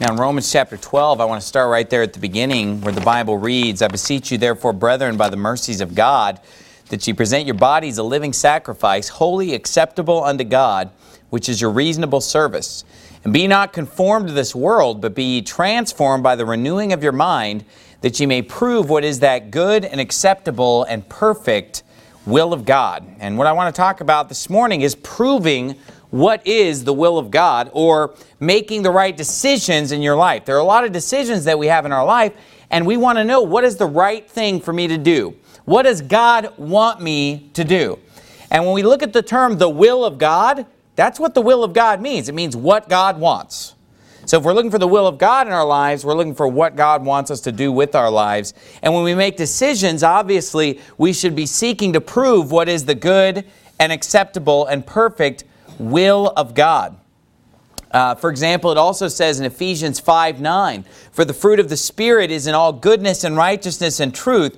Now in Romans chapter 12, I want to start right there at the beginning where the Bible reads, I beseech you therefore, brethren, by the mercies of God, that ye present your bodies a living sacrifice, holy, acceptable unto God, which is your reasonable service. And be not conformed to this world, but be ye transformed by the renewing of your mind, that ye may prove what is that good and acceptable and perfect will of God. And what I want to talk about this morning is proving what is the will of God, or making the right decisions in your life. There are a lot of decisions that we have in our life, and we want to know, what is the right thing for me to do? What does God want me to do? And when we look at the term, the will of God, that's what the will of God means. It means what God wants. So if we're looking for the will of God in our lives, we're looking for what God wants us to do with our lives. And when we make decisions, obviously, we should be seeking to prove what is the good and acceptable and perfect will of God. For example, it also says in Ephesians 5:9, for the fruit of the Spirit is in all goodness and righteousness and truth,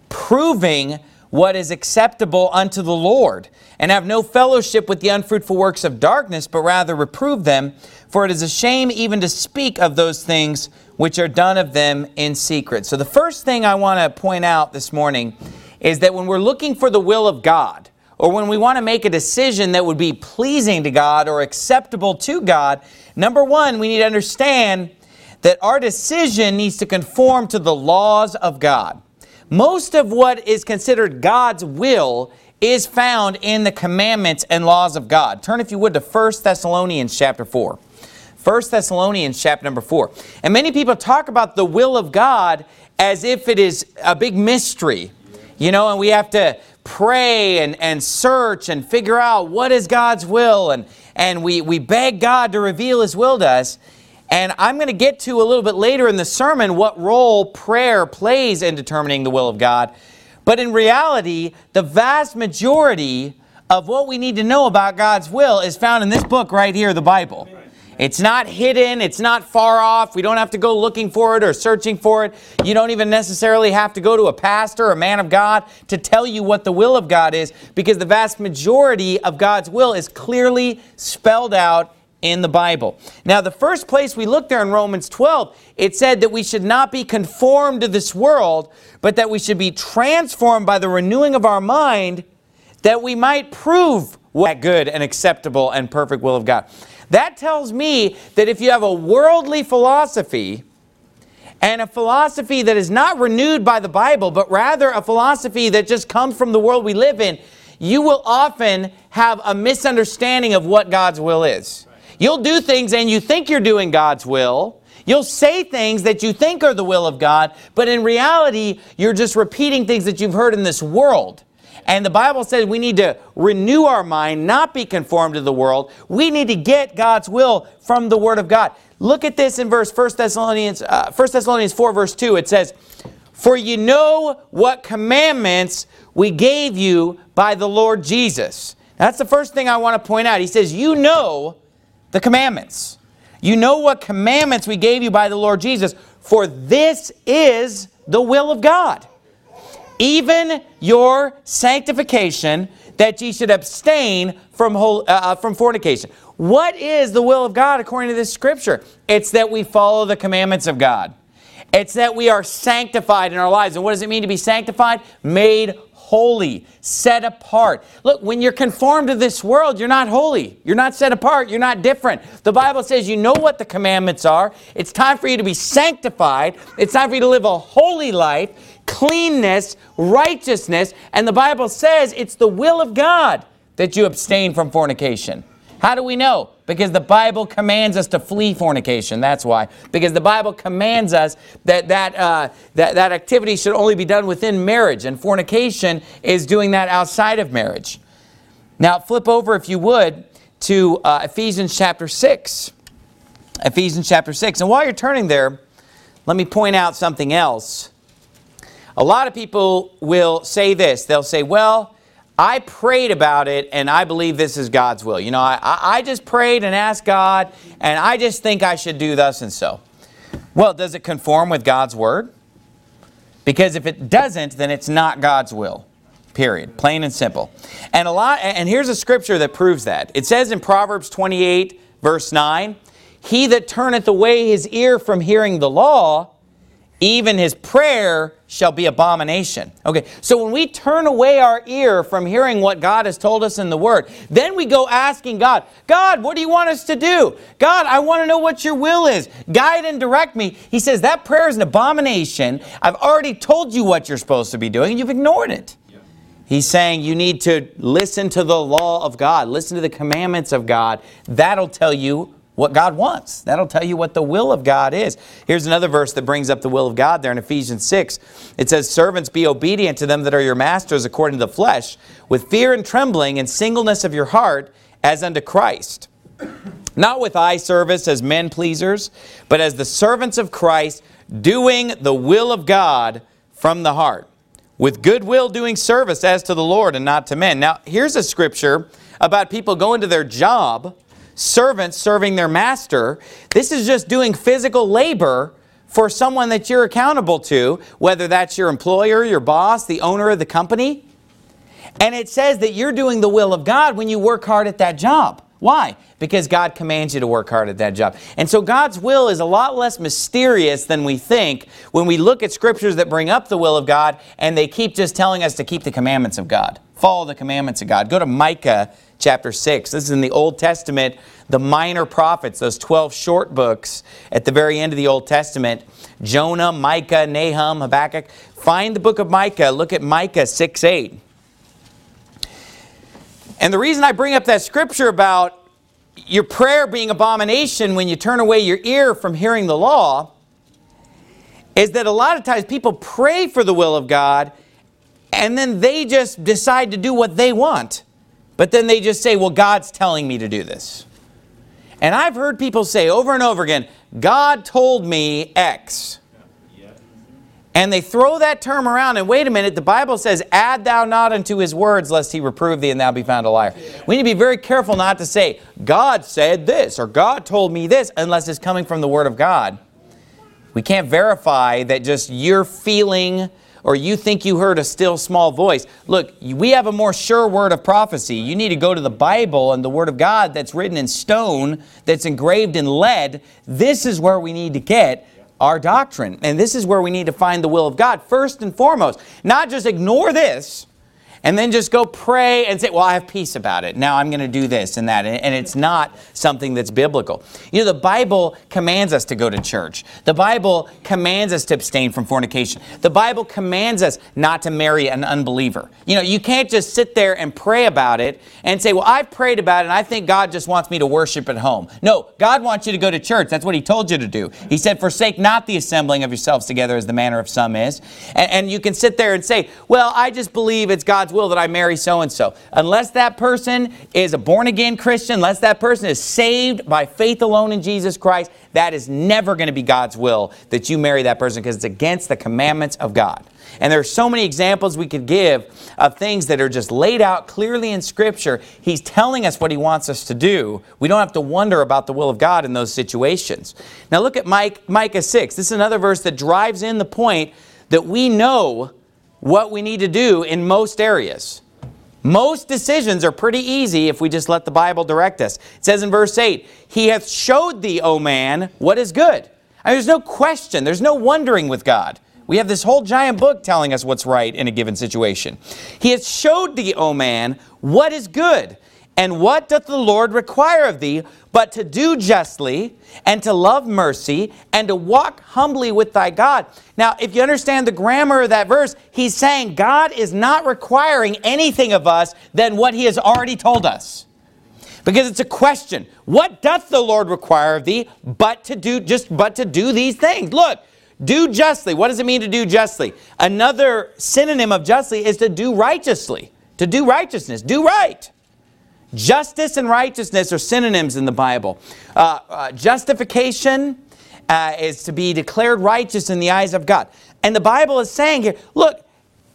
proving what is acceptable unto the Lord, and have no fellowship with the unfruitful works of darkness, but rather reprove them, for it is a shame even to speak of those things which are done of them in secret. So the first thing I want to point out this morning is that when we're looking for the will of God, or when we want to make a decision that would be pleasing to God or acceptable to God, number one, we need to understand that our decision needs to conform to the laws of God. Most of what is considered God's will is found in the commandments and laws of God. Turn, if you would, to 1 Thessalonians chapter 4. 1 Thessalonians chapter number 4. And many people talk about the will of God as if it is a big mystery. You know, and we have to pray and search and figure out what is God's will. And we beg God to reveal His will to us. And I'm going to get to a little bit later in the sermon what role prayer plays in determining the will of God. But in reality, the vast majority of what we need to know about God's will is found in this book right here, the Bible. It's not hidden. It's not far off. We don't have to go looking for it or searching for it. You don't even necessarily have to go to a pastor, a man of God, to tell you what the will of God is, because the vast majority of God's will is clearly spelled out in the Bible. Now, the first place we looked there in Romans 12, it said that we should not be conformed to this world, but that we should be transformed by the renewing of our mind, that we might prove what good and acceptable and perfect will of God. That tells me that if you have a worldly philosophy, and a philosophy that is not renewed by the Bible, but rather a philosophy that just comes from the world we live in, you will often have a misunderstanding of what God's will is. You'll do things and you think you're doing God's will. You'll say things that you think are the will of God, but in reality, you're just repeating things that you've heard in this world. And the Bible says we need to renew our mind, not be conformed to the world. We need to get God's will from the Word of God. Look at this in verse 1 Thessalonians 4, verse 2. It says, for you know what commandments we gave you by the Lord Jesus. That's the first thing I want to point out. He says, you know the commandments. You know what commandments we gave you by the Lord Jesus, for this is the will of God. Even your sanctification, that ye should abstain from fornication. What is the will of God according to this scripture? It's that we follow the commandments of God. It's that we are sanctified in our lives. And what does it mean to be sanctified? Made holy, set apart. Look, when you're conformed to this world, you're not holy. You're not set apart. You're not different. The Bible says you know what the commandments are. It's time for you to be sanctified. It's time for you to live a holy life, cleanness, righteousness. And the Bible says it's the will of God that you abstain from fornication. How do we know? Because the Bible commands us to flee fornication. That's why. Because the Bible commands us that activity should only be done within marriage. And fornication is doing that outside of marriage. Now flip over, if you would, to Ephesians chapter 6. Ephesians chapter 6. And while you're turning there, let me point out something else. A lot of people will say this. They'll say, well, I prayed about it and I believe this is God's will. You know, I just prayed and asked God and I just think I should do thus and so. Well, does it conform with God's word? Because if it doesn't, then it's not God's will. Period. Plain and simple. And here's a scripture that proves that. It says in Proverbs 28, verse 9, he that turneth away his ear from hearing the law, even his prayer shall be abomination. Okay, so when we turn away our ear from hearing what God has told us in the Word, then we go asking God, God, what do you want us to do? God, I want to know what your will is. Guide and direct me. He says that prayer is an abomination. I've already told you what you're supposed to be doing, and you've ignored it. He's saying you need to listen to the law of God. Listen to the commandments of God. That'll tell you what God wants. That'll tell you what the will of God is. Here's another verse that brings up the will of God there in Ephesians 6. It says, servants, be obedient to them that are your masters according to the flesh, with fear and trembling and singleness of your heart, as unto Christ. Not with eye service as men pleasers, but as the servants of Christ, doing the will of God from the heart, with good will doing service as to the Lord and not to men. Now, here's a scripture about people going to their job, servants serving their master. This is just doing physical labor for someone that you're accountable to, whether that's your employer, your boss, the owner of the company. And it says that you're doing the will of God when you work hard at that job. Why? Because God commands you to work hard at that job. And so God's will is a lot less mysterious than we think when we look at scriptures that bring up the will of God and they keep just telling us to keep the commandments of God. Follow the commandments of God. Go to Micah chapter 6. This is in the Old Testament, the minor prophets, those 12 short books at the very end of the Old Testament. Jonah, Micah, Nahum, Habakkuk. Find the book of Micah. Look at Micah 6:8. And the reason I bring up that scripture about your prayer being abomination when you turn away your ear from hearing the law is that a lot of times people pray for the will of God and then they just decide to do what they want. But then they just say, well, God's telling me to do this. And I've heard people say over and over again, God told me X. And they throw that term around, and wait a minute, the Bible says, add thou not unto his words, lest he reprove thee and thou be found a liar. We need to be very careful not to say, God said this, or God told me this, unless it's coming from the Word of God. We can't verify that just you're feeling or you think you heard a still small voice. Look, we have a more sure word of prophecy. You need to go to the Bible and the Word of God that's written in stone, that's engraved in lead. This is where we need to get our doctrine. And this is where we need to find the will of God first and foremost. Not just ignore this and then just go pray and say, well, I have peace about it. Now I'm going to do this and that. And it's not something that's biblical. You know, the Bible commands us to go to church. The Bible commands us to abstain from fornication. The Bible commands us not to marry an unbeliever. You know, you can't just sit there and pray about it and say, well, I've prayed about it and I think God just wants me to worship at home. No, God wants you to go to church. That's what He told you to do. He said, forsake not the assembling of yourselves together as the manner of some is. And you can sit there and say, well, I just believe it's God's will that I marry so-and-so. Unless that person is a born-again Christian, unless that person is saved by faith alone in Jesus Christ, that is never going to be God's will that you marry that person because it's against the commandments of God. And there are so many examples we could give of things that are just laid out clearly in Scripture. He's telling us what He wants us to do. We don't have to wonder about the will of God in those situations. Now look at Micah 6. This is another verse that drives in the point that we know what we need to do in most areas. Most decisions are pretty easy if we just let the Bible direct us. It says in verse 8, He hath showed thee, O man, what is good. I mean, there's no question. There's no wondering with God. We have this whole giant book telling us what's right in a given situation. He hath showed thee, O man, what is good. And what doth the Lord require of thee, but to do justly, and to love mercy, and to walk humbly with thy God. Now, if you understand the grammar of that verse, he's saying God is not requiring anything of us than what He has already told us. Because it's a question. What doth the Lord require of thee, but to do these things? Look, do justly. What does it mean to do justly? Another synonym of justly is to do righteously. To do righteousness. Do right. Justice and righteousness are synonyms in the Bible. Justification is to be declared righteous in the eyes of God. And the Bible is saying here, look,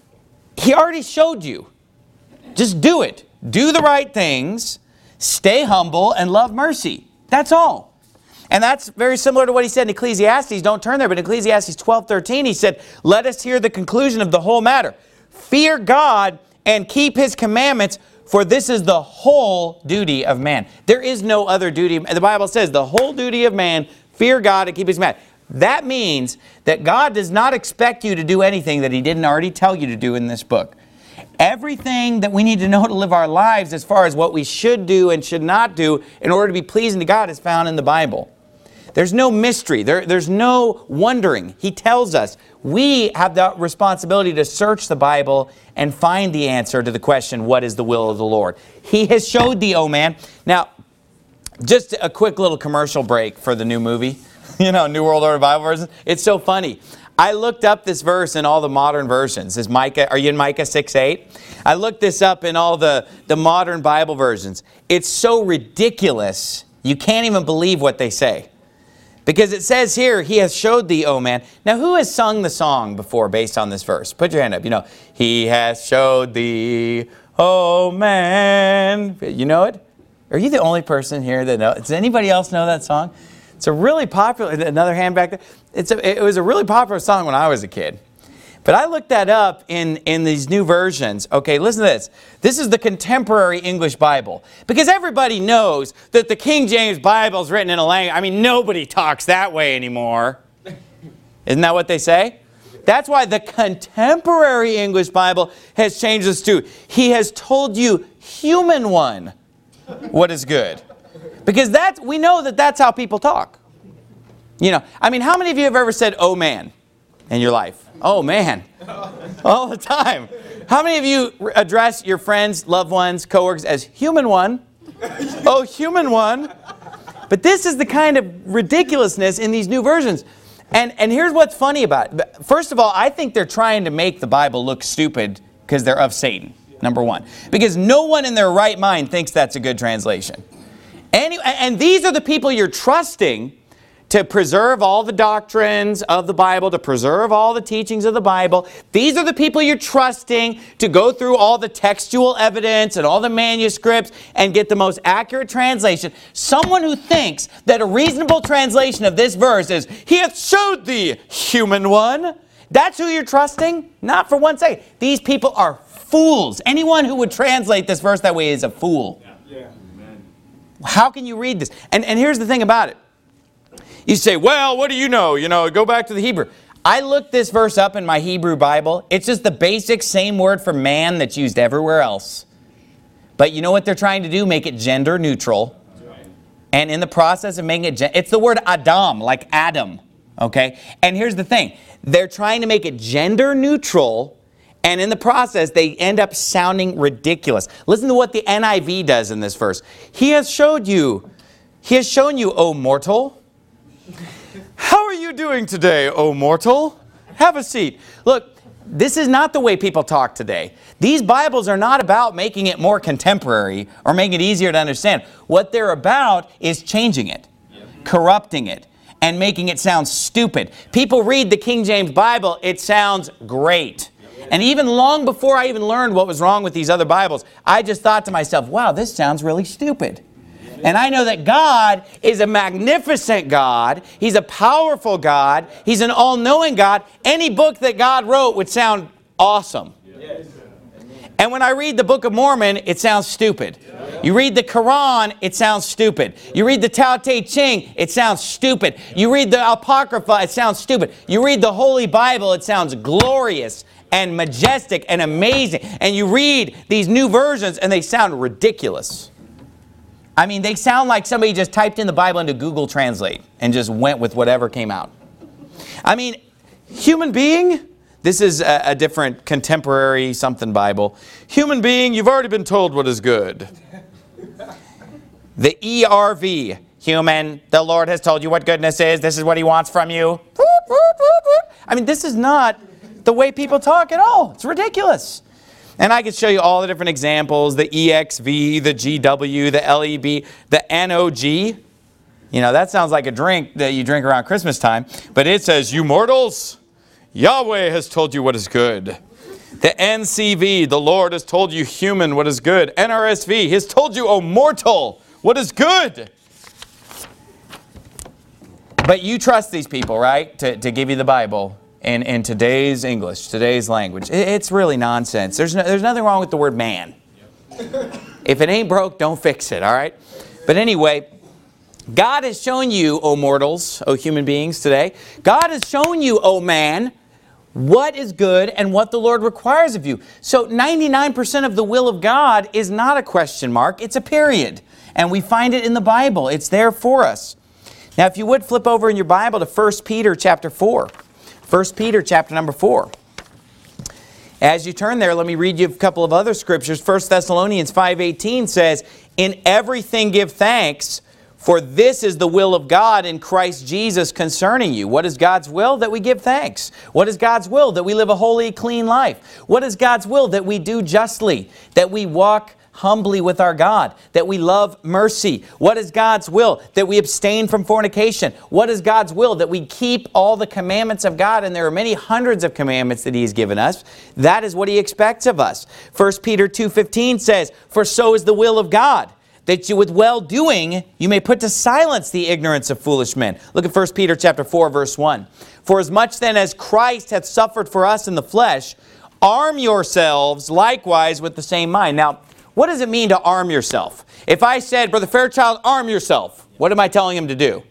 He already showed you. Just do it. Do the right things, stay humble, and love mercy. That's all. And that's very similar to what He said in Ecclesiastes. Don't turn there, but in Ecclesiastes 12:13, He said, let us hear the conclusion of the whole matter. Fear God and keep His commandments, For this is the whole duty of man. There is no other duty. The Bible says the whole duty of man, fear God and keep his commandments. That means that God does not expect you to do anything that he didn't already tell you to do in this book. Everything that we need to know to live our lives as far as what we should do and should not do in order to be pleasing to God is found in the Bible. There's no mystery. There's no wondering. He tells us we have the responsibility to search the Bible and find the answer to the question, what is the will of the Lord? He has showed thee, O man. Now, just a quick little commercial break for the new movie. You know, New World Order Bible version. It's so funny. I looked up this verse in all the modern versions. Is Micah? Are you in Micah 6:8? I looked this up in all the modern Bible versions. It's so ridiculous, you can't even believe what they say. Because it says here, he has showed thee, O man. Now, who has sung the song before based on this verse? Put your hand up. You know, he has showed thee, O man. You know it? Are you the only person here that knows? Does anybody else know that song? It's a really popular, another hand back there. It was a really popular song when I was a kid. But I looked that up in these new versions. Okay, listen to this. This is the contemporary English Bible. Because everybody knows that the King James Bible is written in a language. I mean, nobody talks that way anymore. Isn't that what they say? That's why the contemporary English Bible has changed this to, he has told you, human one, what is good. Because we know that that's how people talk. You know, I mean, how many of you have ever said, oh man, in your life? Oh man, all the time. How many of you address your friends, loved ones, coworkers as human one? Oh, human one. But this is the kind of ridiculousness in these new versions. And here's what's funny about it. First of all, I think they're trying to make the Bible look stupid because they're of Satan, number one. Because no one in their right mind thinks that's a good translation. And these are the people you're trusting to preserve all the doctrines of the Bible, to preserve all the teachings of the Bible. These are the people you're trusting to go through all the textual evidence and all the manuscripts and get the most accurate translation. Someone who thinks that a reasonable translation of this verse is, he hath showed thee, human one. That's who you're trusting? Not for 1 second. These people are fools. Anyone who would translate this verse that way is a fool. Yeah. How can you read this? And here's the thing about it. You say, well, what do you know? You know, go back to the Hebrew. I looked this verse up in my Hebrew Bible. It's just the basic same word for man that's used everywhere else. But you know what they're trying to do? Make it gender neutral. And in the process of making it, it's the word Adam, like Adam. Okay? And here's the thing. They're trying to make it gender neutral. And in the process, they end up sounding ridiculous. Listen to what the NIV does in this verse. He has shown you, O mortal. How are you doing today, O mortal? Have a seat. Look, this is not the way people talk today. These Bibles are not about making it more contemporary or making it easier to understand. What they're about is changing it, corrupting it, and making it sound stupid. People read the King James Bible, it sounds great. And even long before I even learned what was wrong with these other Bibles, I just thought to myself, wow, this sounds really stupid. And I know that God is a magnificent God. He's a powerful God. He's an all-knowing God. Any book that God wrote would sound awesome. Yes. And when I read the Book of Mormon, it sounds stupid. You read the Quran, it sounds stupid. You read the Tao Te Ching, it sounds stupid. You read the Apocrypha, it sounds stupid. You read the Holy Bible, it sounds glorious and majestic and amazing. And you read these new versions and they sound ridiculous. I mean, they sound like somebody just typed in the Bible into Google Translate and just went with whatever came out. I mean, human being, this is a different contemporary something Bible. Human being, you've already been told what is good. The ERV, human, the Lord has told you what goodness is. This is what he wants from you. I mean, this is not the way people talk at all. It's ridiculous. And I could show you all the different examples, the EXV, the GW, the LEB, the NOG. You know, that sounds like a drink that you drink around Christmas time. But it says, you mortals, Yahweh has told you what is good. The NCV, the Lord has told you human what is good. NRSV, he has told you, O mortal, what is good. But you trust these people, right, to give you the Bible. In today's English, today's language. It's really nonsense. There's nothing wrong with the word man. If it ain't broke, don't fix it, all right? But anyway, God has shown you, O mortals, O human beings today, God has shown you, O man, what is good and what the Lord requires of you. So 99% of the will of God is not a question mark, it's a period. And we find it in the Bible. It's there for us. Now, if you would flip over in your Bible to 1 Peter chapter 4. 1 Peter chapter number 4. As you turn there, let me read you a couple of other scriptures. 1 Thessalonians 5:18 says, "In everything give thanks, for this is the will of God in Christ Jesus concerning you." What is God's will? That we give thanks. What is God's will? That we live a holy, clean life. What is God's will? That we do justly. That we walk humbly with our God, that we love mercy. What is God's will? That we abstain from fornication. What is God's will? That we keep all the commandments of God, and there are many hundreds of commandments that He has given us. That is what He expects of us. 1 Peter 2:15 says, "For so is the will of God, that you with well-doing you may put to silence the ignorance of foolish men." Look at 1 Peter chapter 4, verse 1. "For as much then as Christ hath suffered for us in the flesh, arm yourselves likewise with the same mind." Now, what does it mean to arm yourself? If I said, "Brother Fairchild, arm yourself," what am I telling him to do?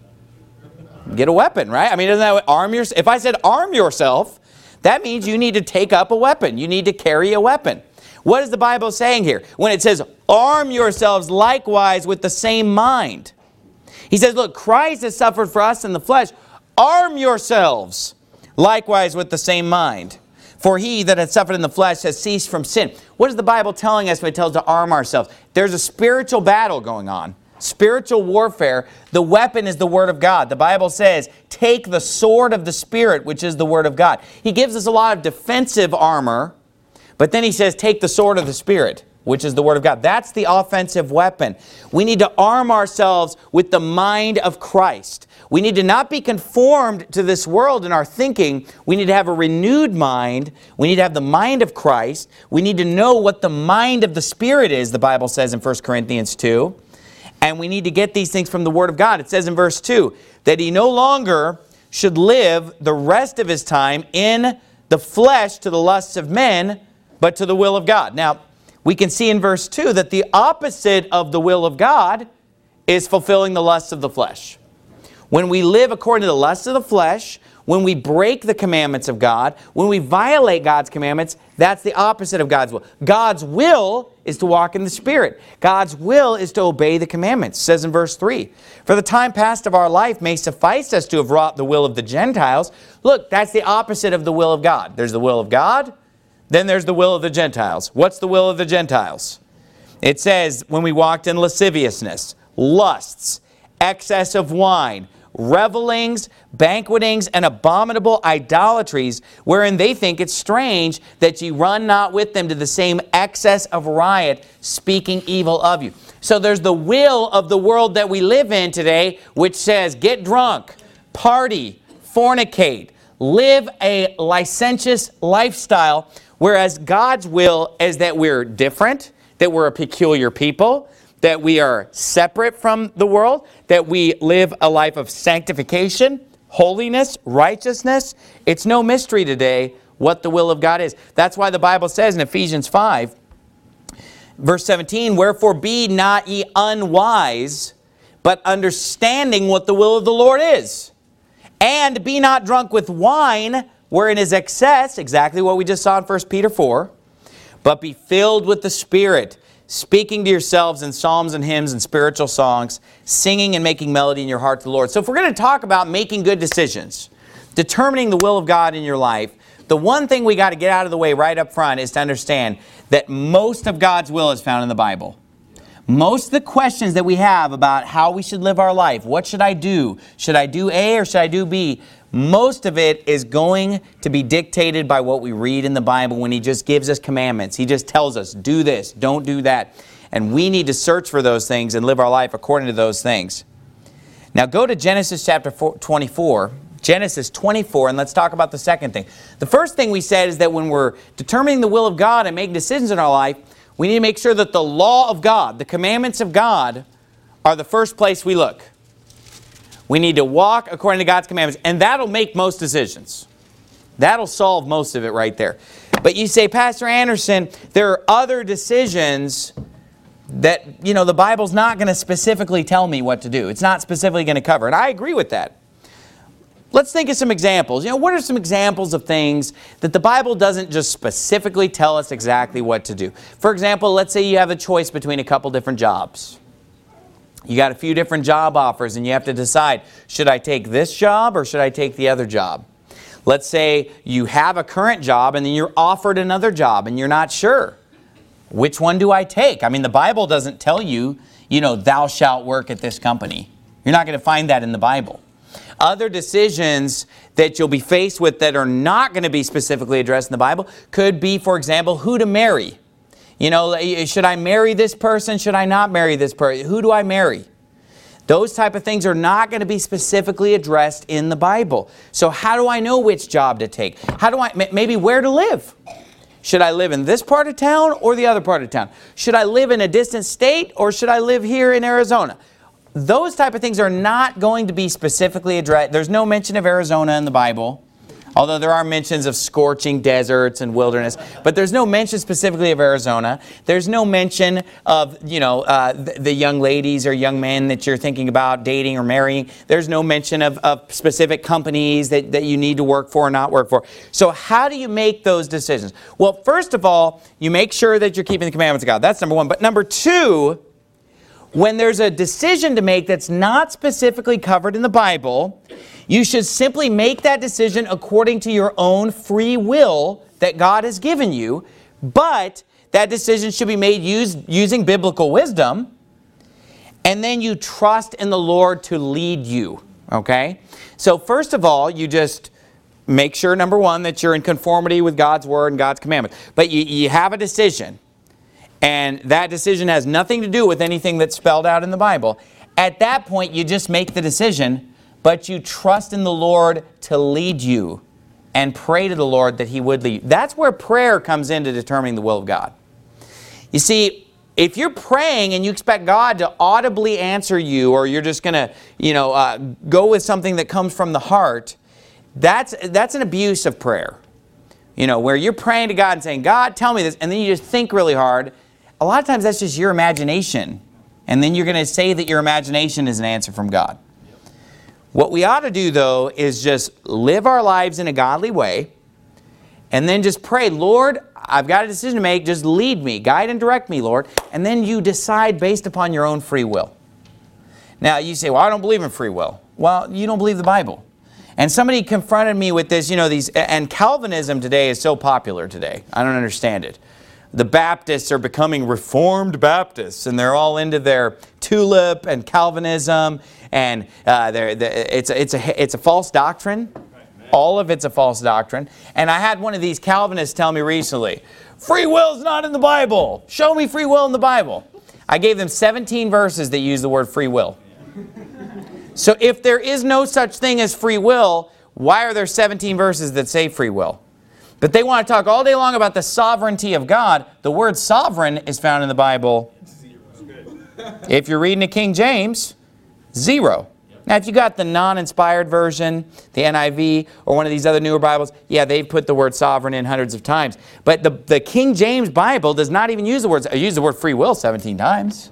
Get a weapon, right? I mean, doesn't that what arm yourself? If I said arm yourself, that means you need to take up a weapon. You need to carry a weapon. What is the Bible saying here? When it says, "Arm yourselves likewise with the same mind." He says, look, Christ has suffered for us in the flesh. Arm yourselves likewise with the same mind. "For he that hath suffered in the flesh has ceased from sin." What is the Bible telling us when it tells us to arm ourselves? There's a spiritual battle going on. Spiritual warfare. The weapon is the Word of God. The Bible says, take the sword of the Spirit, which is the Word of God. He gives us a lot of defensive armor, but then He says, take the sword of the Spirit, which is the Word of God. That's the offensive weapon. We need to arm ourselves with the mind of Christ. We need to not be conformed to this world in our thinking. We need to have a renewed mind. We need to have the mind of Christ. We need to know what the mind of the Spirit is, the Bible says in 1 Corinthians 2. And we need to get these things from the Word of God. It says in verse 2, that he no longer should live the rest of his time in the flesh to the lusts of men, but to the will of God. Now, we can see in verse 2 that the opposite of the will of God is fulfilling the lusts of the flesh. When we live according to the lusts of the flesh, when we break the commandments of God, when we violate God's commandments, that's the opposite of God's will. God's will is to walk in the Spirit. God's will is to obey the commandments. It says in verse 3, "For the time past of our life may suffice us to have wrought the will of the Gentiles." Look, that's the opposite of the will of God. There's the will of God, then there's the will of the Gentiles. What's the will of the Gentiles? It says, when we walked in lasciviousness, lusts, excess of wine, revelings, banquetings, and abominable idolatries, wherein they think it strange that ye run not with them to the same excess of riot, speaking evil of you. So there's the will of the world that we live in today, which says get drunk, party, fornicate, live a licentious lifestyle, whereas God's will is that we're different, that we're a peculiar people, that we are separate from the world, that we live a life of sanctification, holiness, righteousness. It's no mystery today what the will of God is. That's why the Bible says in Ephesians 5, verse 17, "Wherefore be not ye unwise, but understanding what the will of the Lord is. And be not drunk with wine, wherein is excess," exactly what we just saw in 1 Peter 4, "but be filled with the Spirit, speaking to yourselves in psalms and hymns and spiritual songs, singing and making melody in your heart to the Lord." So if we're going to talk about making good decisions, determining the will of God in your life, the one thing we got to get out of the way right up front is to understand that most of God's will is found in the Bible. Most of the questions that we have about how we should live our life, what should I do? Should I do A or should I do B? Most of it is going to be dictated by what we read in the Bible when He just gives us commandments. He just tells us, do this, don't do that. And we need to search for those things and live our life according to those things. Now go to Genesis chapter 24. Genesis 24, and let's talk about the second thing. The first thing we said is that when we're determining the will of God and making decisions in our life, we need to make sure that the law of God, the commandments of God, are the first place we look. We need to walk according to God's commandments, and that'll make most decisions. That'll solve most of it right there. But you say, Pastor Anderson, there are other decisions that, the Bible's not going to specifically tell me what to do. It's not specifically going to cover. And I agree with that. Let's think of some examples. What are some examples of things that the Bible doesn't just specifically tell us exactly what to do? For example, let's say you have a choice between a couple different jobs. You got a few different job offers and you have to decide, should I take this job or should I take the other job? Let's say you have a current job and then you're offered another job and you're not sure. Which one do I take? I mean, the Bible doesn't tell you, thou shalt work at this company. You're not going to find that in the Bible. Other decisions that you'll be faced with that are not going to be specifically addressed in the Bible could be, for example, who to marry. Should I marry this person? Should I not marry this person? Who do I marry? Those type of things are not going to be specifically addressed in the Bible. So how do I know which job to take? Maybe where to live? Should I live in this part of town or the other part of town? Should I live in a distant state or should I live here in Arizona? Those type of things are not going to be specifically addressed. There's no mention of Arizona in the Bible, although there are mentions of scorching deserts and wilderness. But there's no mention specifically of Arizona. There's no mention of, the young ladies or young men that you're thinking about dating or marrying. There's no mention of specific companies that you need to work for or not work for. So how do you make those decisions? Well, first of all, you make sure that you're keeping the commandments of God. That's number one. But number two, when there's a decision to make that's not specifically covered in the Bible, you should simply make that decision according to your own free will that God has given you. But that decision should be made using biblical wisdom. And then you trust in the Lord to lead you. Okay? So first of all, you just make sure, number one, that you're in conformity with God's Word and God's commandments. But you have a decision. And that decision has nothing to do with anything that's spelled out in the Bible. At that point, you just make the decision, but you trust in the Lord to lead you and pray to the Lord that He would lead you. That's where prayer comes into determining the will of God. You see, if you're praying and you expect God to audibly answer you, or you're just going to, go with something that comes from the heart, that's an abuse of prayer. Where you're praying to God and saying, God, tell me this, and then you just think really hard. A lot of times that's just your imagination. And then you're going to say that your imagination is an answer from God. What we ought to do, though, is just live our lives in a godly way. And then just pray, Lord, I've got a decision to make. Just lead me, guide and direct me, Lord. And then you decide based upon your own free will. Now, you say, well, I don't believe in free will. Well, you don't believe the Bible. And somebody confronted me with this, and Calvinism today is so popular today. I don't understand it. The Baptists are becoming Reformed Baptists, and they're all into their tulip and Calvinism, and it's a false doctrine. All of it's a false doctrine. And I had one of these Calvinists tell me recently, free will is not in the Bible. Show me free will in the Bible. I gave them 17 verses that use the word free will. So if there is no such thing as free will, why are there 17 verses that say free will? But they want to talk all day long about the sovereignty of God. The word sovereign is found in the Bible. If you're reading a King James, 0. Now, if you got the non-inspired version, the NIV, or one of these other newer Bibles, yeah, they've put the word sovereign in hundreds of times. But the King James Bible does not even use the word free will 17 times.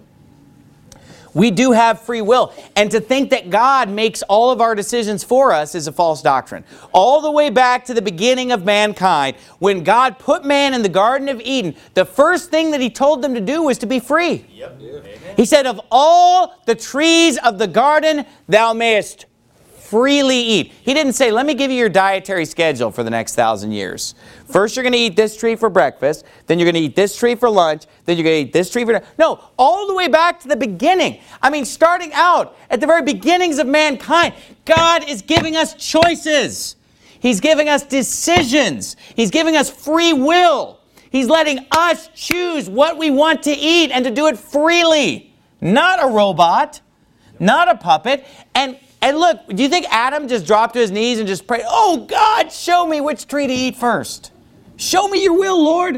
We do have free will. And to think that God makes all of our decisions for us is a false doctrine. All the way back to the beginning of mankind, when God put man in the Garden of Eden, the first thing that He told them to do was to be free. Yep. He said, of all the trees of the garden, thou mayest freely eat. He didn't say, let me give you your dietary schedule for the next 1,000 years. First, you're going to eat this tree for breakfast. Then you're going to eat this tree for lunch. Then you're going to eat this tree for dinner. No, all the way back to the beginning. I mean, starting out at the very beginnings of mankind, God is giving us choices. He's giving us decisions. He's giving us free will. He's letting us choose what we want to eat and to do it freely. Not a robot. Not a puppet. And look, do you think Adam just dropped to his knees and just prayed, oh God, show me which tree to eat first. Show me your will, Lord.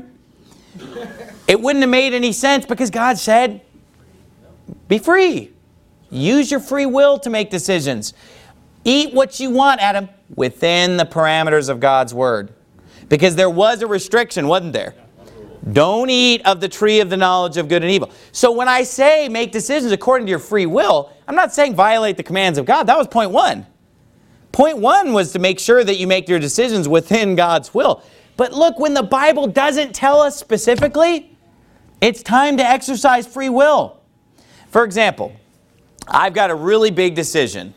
It wouldn't have made any sense because God said, be free. Use your free will to make decisions. Eat what you want, Adam, within the parameters of God's Word. Because there was a restriction, wasn't there? Don't eat of the tree of the knowledge of good and evil. So when I say make decisions according to your free will, I'm not saying violate the commands of God. That was point one. Point one was to make sure that you make your decisions within God's will. But look, when the Bible doesn't tell us specifically, it's time to exercise free will. For example, I've got a really big decision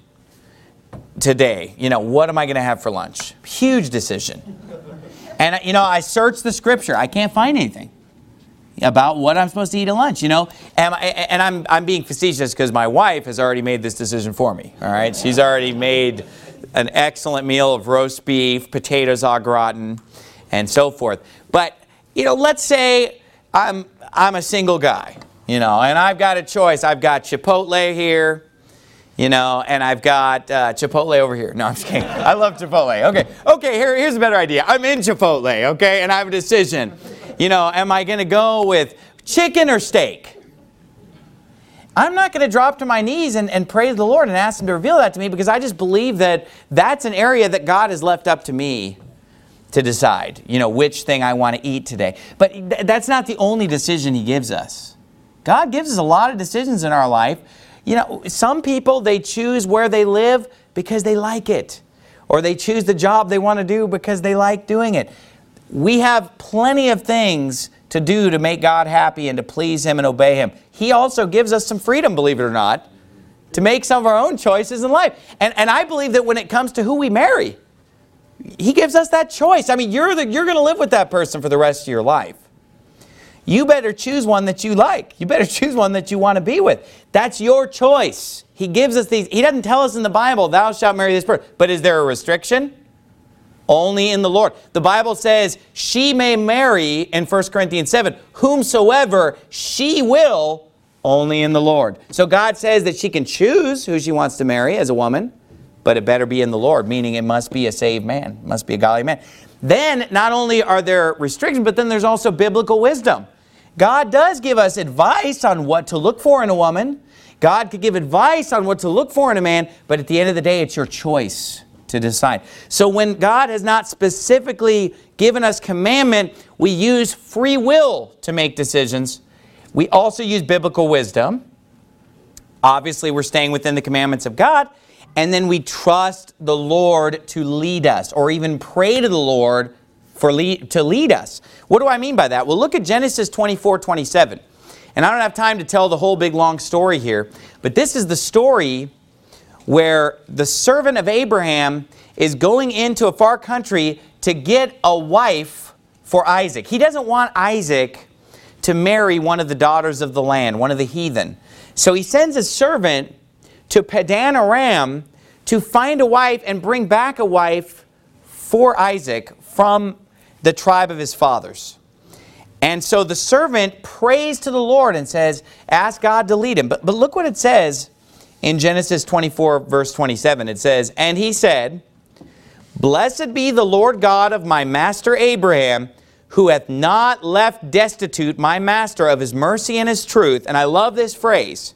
today. What am I going to have for lunch? Huge decision. And, I searched the scripture. I can't find anything about what I'm supposed to eat at lunch, And I'm being facetious because my wife has already made this decision for me, all right? She's already made an excellent meal of roast beef, potatoes au gratin, and so forth. But, let's say I'm a single guy, and I've got a choice. I've got Chipotle here, and I've got Chipotle over here. No, I'm just kidding. I love Chipotle. Okay, here's a better idea. I'm in Chipotle, okay, and I have a decision. Am I going to go with chicken or steak? I'm not going to drop to my knees and pray to the Lord and ask Him to reveal that to me, because I just believe that that's an area that God has left up to me to decide, which thing I want to eat today. But that's not the only decision He gives us. God gives us a lot of decisions in our life. Some people, they choose where they live because they like it. Or they choose the job they want to do because they like doing it. We have plenty of things to do to make God happy and to please Him and obey Him. He also gives us some freedom, believe it or not, to make some of our own choices in life. And I believe that when it comes to who we marry, He gives us that choice. I mean, you're going to live with that person for the rest of your life. You better choose one that you like. You better choose one that you want to be with. That's your choice. He gives us these. He doesn't tell us in the Bible, thou shalt marry this person. But is there a restriction? Only in the Lord. The Bible says she may marry, in 1 Corinthians 7, whomsoever she will, only in the Lord. So God says that she can choose who she wants to marry as a woman, but it better be in the Lord, meaning it must be a saved man. It must be a godly man. Then, not only are there restrictions, but then there's also biblical wisdom. God does give us advice on what to look for in a woman. God could give advice on what to look for in a man, but at the end of the day, it's your choice to decide. So when God has not specifically given us commandment, we use free will to make decisions. We also use biblical wisdom. Obviously, we're staying within the commandments of God. And then we trust the Lord to lead us, or even pray to the Lord to lead us. What do I mean by that? Well, look at Genesis 24:27. And I don't have time to tell the whole big long story here, but this is the story where the servant of Abraham is going into a far country to get a wife for Isaac. He doesn't want Isaac to marry one of the daughters of the land, one of the heathen. So he sends a servant to Padan Aram to find a wife and bring back a wife for Isaac from the tribe of his fathers. And so the servant prays to the Lord and says, ask God to lead him. But look what it says in Genesis 24, verse 27. It says, and he said, blessed be the Lord God of my master Abraham, who hath not left destitute my master of his mercy and his truth. And I love this phrase.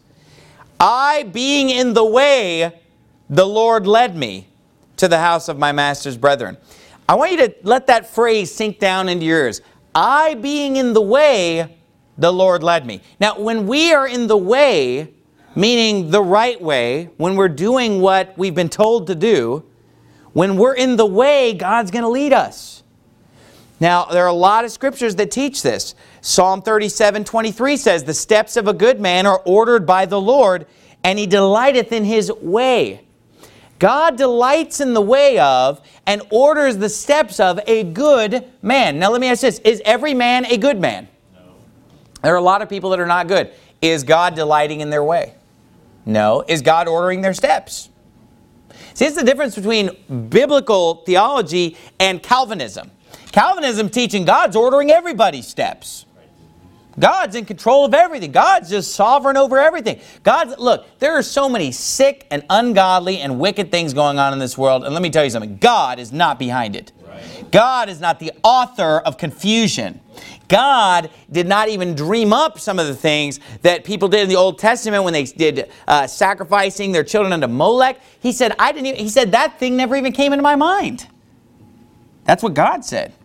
I, being in the way, the Lord led me to the house of my master's brethren. I want you to let that phrase sink down into your ears. I, being in the way, the Lord led me. Now, when we are in the way, meaning the right way, when we're doing what we've been told to do, when we're in the way, God's going to lead us. Now, there are a lot of scriptures that teach this. Psalm 37:23 says, the steps of a good man are ordered by the Lord, and He delighteth in His way. God delights in the way of and orders the steps of a good man. Now let me ask this. Is every man a good man? No. There are a lot of people that are not good. Is God delighting in their way? No. Is God ordering their steps? See, it's the difference between biblical theology and Calvinism. Calvinism teaching God's ordering everybody's steps. God's in control of everything. God's just sovereign over everything. Look, there are so many sick and ungodly and wicked things going on in this world. And let me tell you something. God is not behind it. Right. God is not the author of confusion. God did not even dream up some of the things that people did in the Old Testament when they did sacrificing their children unto Molech. He said, he said, that thing never even came into my mind. That's what God said. Yep.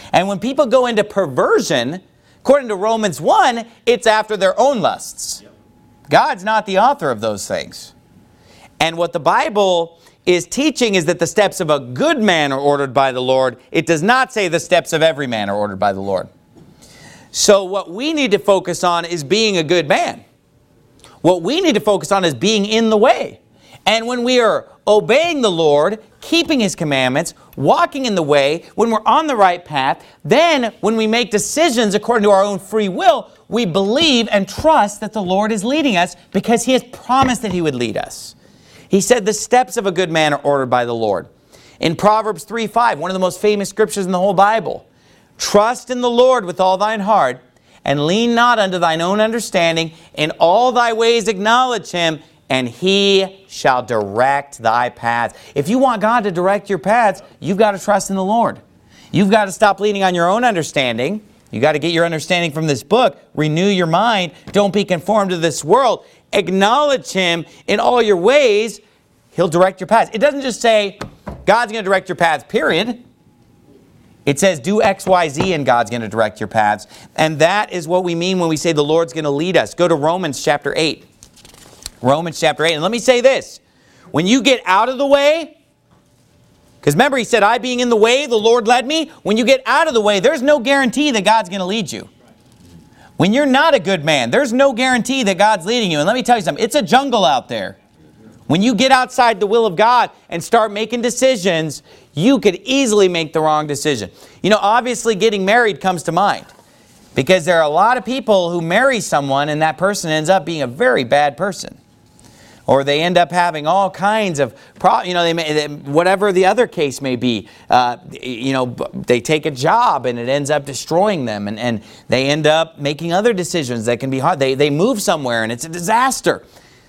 And when people go into perversion, according to Romans 1, it's after their own lusts. God's not the author of those things. And what the Bible is teaching is that the steps of a good man are ordered by the Lord. It does not say the steps of every man are ordered by the Lord. So what we need to focus on is being a good man. What we need to focus on is being in the way. And when we are obeying the Lord, keeping His commandments, walking in the way, when we're on the right path, then when we make decisions according to our own free will, we believe and trust that the Lord is leading us because He has promised that He would lead us. He said the steps of a good man are ordered by the Lord. In Proverbs 3:5, one of the most famous scriptures in the whole Bible, trust in the Lord with all thine heart, and lean not unto thine own understanding. In all thy ways acknowledge Him, and He shall direct thy paths. If you want God to direct your paths, you've got to trust in the Lord. You've got to stop leaning on your own understanding. You've got to get your understanding from this book. Renew your mind. Don't be conformed to this world. Acknowledge Him in all your ways. He'll direct your paths. It doesn't just say, God's going to direct your paths, period. It says, do X, Y, Z, and God's going to direct your paths. And that is what we mean when we say the Lord's going to lead us. Go to Romans chapter 8. Romans chapter 8. And let me say this. When you get out of the way, because remember He said, I being in the way, the Lord led me. When you get out of the way, there's no guarantee that God's going to lead you. When you're not a good man, there's no guarantee that God's leading you. And let me tell you something. It's a jungle out there. When you get outside the will of God and start making decisions, you could easily make the wrong decision. You know, obviously getting married comes to mind. Because there are a lot of people who marry someone and that person ends up being a very bad person. Or they end up having all kinds of problems, whatever the other case may be. They take a job and it ends up destroying them. And they end up making other decisions that can be hard. They move somewhere and it's a disaster.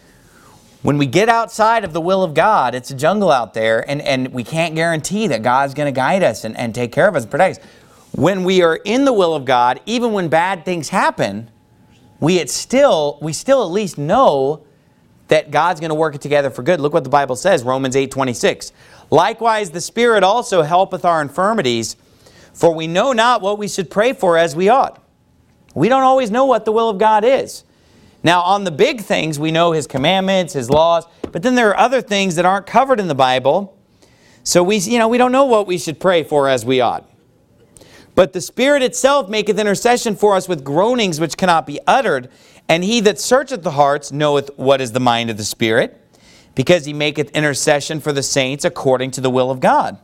When we get outside of the will of God, it's a jungle out there. And we can't guarantee that God's going to guide us and take care of us and protect us. When we are in the will of God, even when bad things happen, we still at least know that God's going to work it together for good. Look what the Bible says, Romans 8:26. Likewise, the Spirit also helpeth our infirmities, for we know not what we should pray for as we ought. We don't always know what the will of God is. Now, on the big things, we know His commandments, His laws, but then there are other things that aren't covered in the Bible. So we don't know what we should pray for as we ought. But the Spirit itself maketh intercession for us with groanings which cannot be uttered. And He that searcheth the hearts knoweth what is the mind of the Spirit, because He maketh intercession for the saints according to the will of God.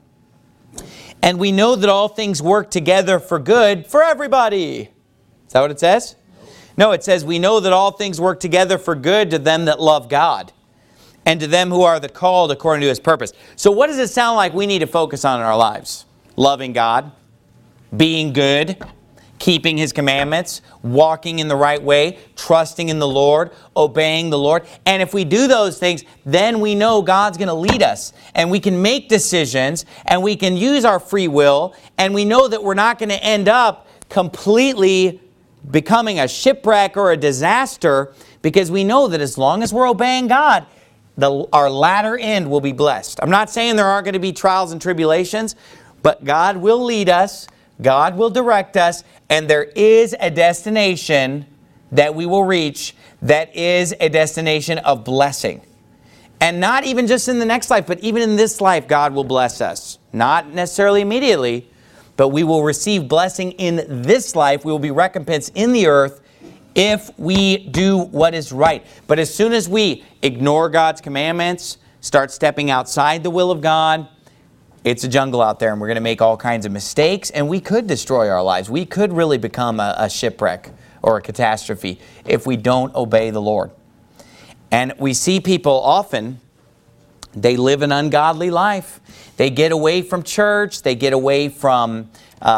And we know that all things work together for good for everybody. Is that what it says? No, it says we know that all things work together for good to them that love God, and to them who are the called according to His purpose. So what does it sound like we need to focus on in our lives? Loving God, being good, keeping His commandments, walking in the right way, trusting in the Lord, obeying the Lord. And if we do those things, then we know God's going to lead us. And we can make decisions, and we can use our free will, and we know that we're not going to end up completely becoming a shipwreck or a disaster, because we know that as long as we're obeying God, our latter end will be blessed. I'm not saying there aren't going to be trials and tribulations, but God will lead us, God will direct us, and there is a destination that we will reach that is a destination of blessing. And not even just in the next life, but even in this life, God will bless us. Not necessarily immediately, but we will receive blessing in this life. We will be recompensed in the earth if we do what is right. But as soon as we ignore God's commandments, start stepping outside the will of God, it's a jungle out there, and we're going to make all kinds of mistakes, and we could destroy our lives. We could really become a shipwreck or a catastrophe if we don't obey the Lord. And we see people often, they live an ungodly life. They get away from church. They get away from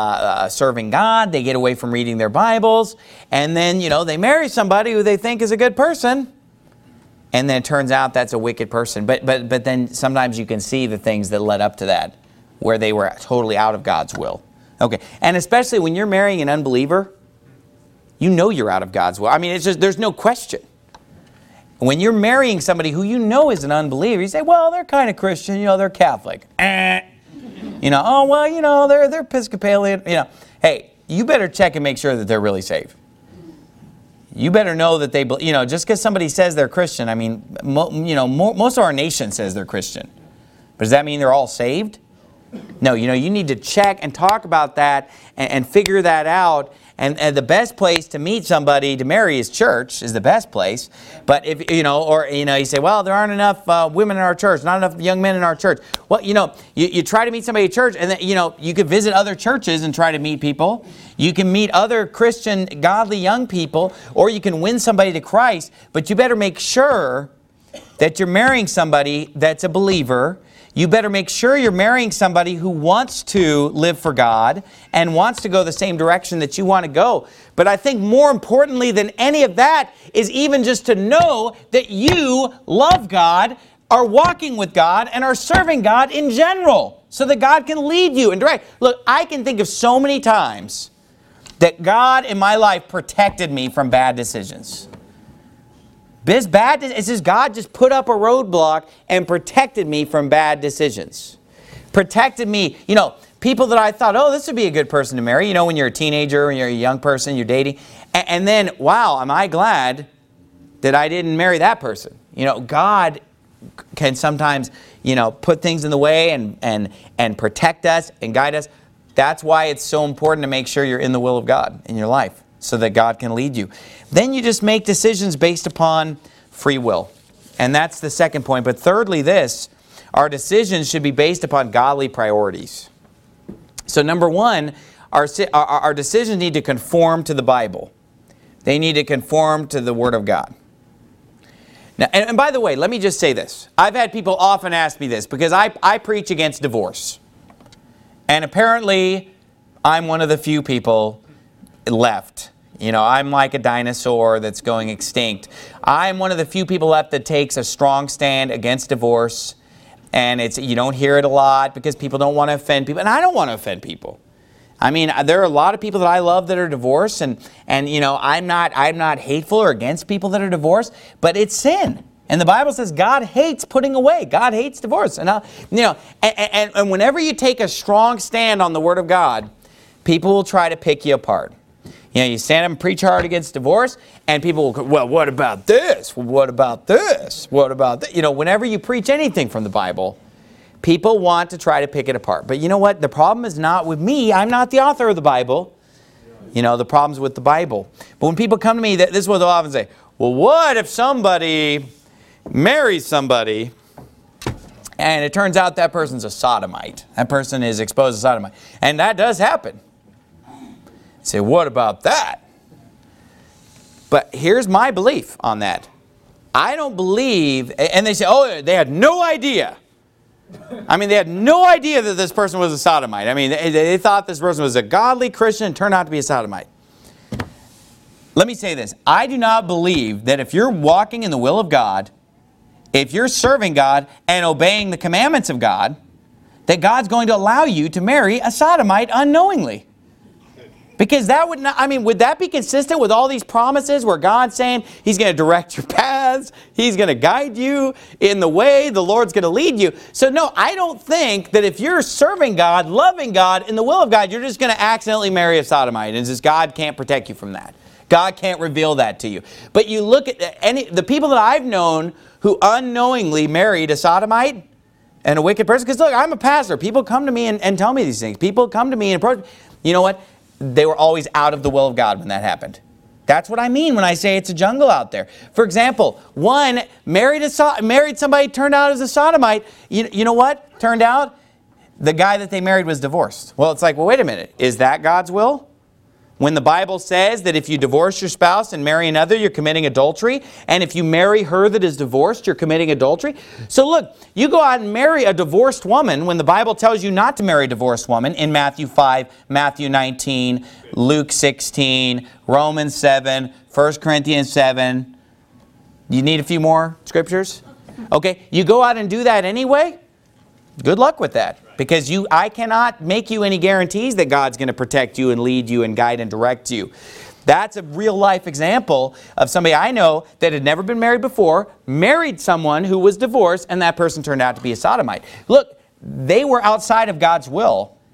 serving God. They get away from reading their Bibles. And then, they marry somebody who they think is a good person. And then it turns out that's a wicked person. But then sometimes you can see the things that led up to that, where they were totally out of God's will. Okay, and especially when you're marrying an unbeliever, you know you're out of God's will. I mean, it's just, there's no question. When you're marrying somebody who you know is an unbeliever, you say, well, they're kind of Christian, they're Catholic. They're Episcopalian, hey, you better check and make sure that they're really saved. You better know that they, just because somebody says they're Christian, I mean, most of our nation says they're Christian. But does that mean they're all saved? No, you need to check and talk about that and figure that out. And the best place to meet somebody to marry is church, is the best place. But if, you say, well, there aren't enough women in our church, not enough young men in our church. Well, you try to meet somebody at church, and then, you could visit other churches and try to meet people. You can meet other Christian, godly young people, or you can win somebody to Christ. But you better make sure that you're marrying somebody that's a believer. You better make sure you're marrying somebody who wants to live for God and wants to go the same direction that you want to go. But I think more importantly than any of that is even just to know that you love God, are walking with God, and are serving God in general so that God can lead you and direct. Look, I can think of so many times that God in my life protected me from bad decisions. It's just God just put up a roadblock and protected me from bad decisions. Protected me, people that I thought, oh, this would be a good person to marry. When you're a teenager, when you're a young person, you're dating. And then, wow, am I glad that I didn't marry that person. God can sometimes, put things in the way and protect us and guide us. That's why it's so important to make sure you're in the will of God in your life, so that God can lead you. Then you just make decisions based upon free will. And that's the second point. But thirdly, our decisions should be based upon godly priorities. So number one, our decisions need to conform to the Bible. They need to conform to the Word of God. Now, and by the way, let me just say this. I've had people often ask me this because I preach against divorce. And apparently, I'm one of the few people left. I'm like a dinosaur that's going extinct. I'm one of the few people left that takes a strong stand against divorce. And you don't hear it a lot because people don't want to offend people. And I don't want to offend people. I mean, there are a lot of people that I love that are divorced. And I'm not hateful or against people that are divorced. But it's sin. And the Bible says God hates putting away. God hates divorce. And and whenever you take a strong stand on the Word of God, people will try to pick you apart. You stand up and preach hard against divorce, and people will go, well, what about this? What about this? What about that? Whenever you preach anything from the Bible, people want to try to pick it apart. But you know what? The problem is not with me. I'm not the author of the Bible. The problem's with the Bible. But when people come to me, this is what they'll often say. Well, what if somebody marries somebody and it turns out that person's a sodomite? That person is exposed to sodomite. And that does happen. Say, what about that? But here's my belief on that. I don't believe, and they say, oh, they had no idea. I mean, they had no idea that this person was a sodomite. I mean, they thought this person was a godly Christian and turned out to be a sodomite. Let me say this. I do not believe that if you're walking in the will of God, if you're serving God and obeying the commandments of God, that God's going to allow you to marry a sodomite unknowingly. Because that would not, would that be consistent with all these promises where God's saying He's going to direct your paths, He's going to guide you in the way, the Lord's going to lead you. So no, I don't think that if you're serving God, loving God, in the will of God, you're just going to accidentally marry a sodomite. And just God can't protect you from that. God can't reveal that to you. But you look at the people that I've known who unknowingly married a sodomite and a wicked person. Because look, I'm a pastor. People come to me and tell me these things. People come to me and approach. You know what? They were always out of the will of God when that happened. That's what I mean when I say it's a jungle out there. For example, one married somebody, turned out as a sodomite. You know what? Turned out the guy that they married was divorced. Well, it's like, well, wait a minute. Is that God's will? When the Bible says that if you divorce your spouse and marry another, you're committing adultery. And if you marry her that is divorced, you're committing adultery. So look, you go out and marry a divorced woman when the Bible tells you not to marry a divorced woman in Matthew 5, Matthew 19, Luke 16, Romans 7, 1 Corinthians 7. You need a few more scriptures? Okay, you go out and do that anyway? Good luck with that. Because I cannot make you any guarantees that God's going to protect you and lead you and guide and direct you. That's a real life example of somebody I know that had never been married before, married someone who was divorced, and that person turned out to be a sodomite. Look, they were outside of God's will,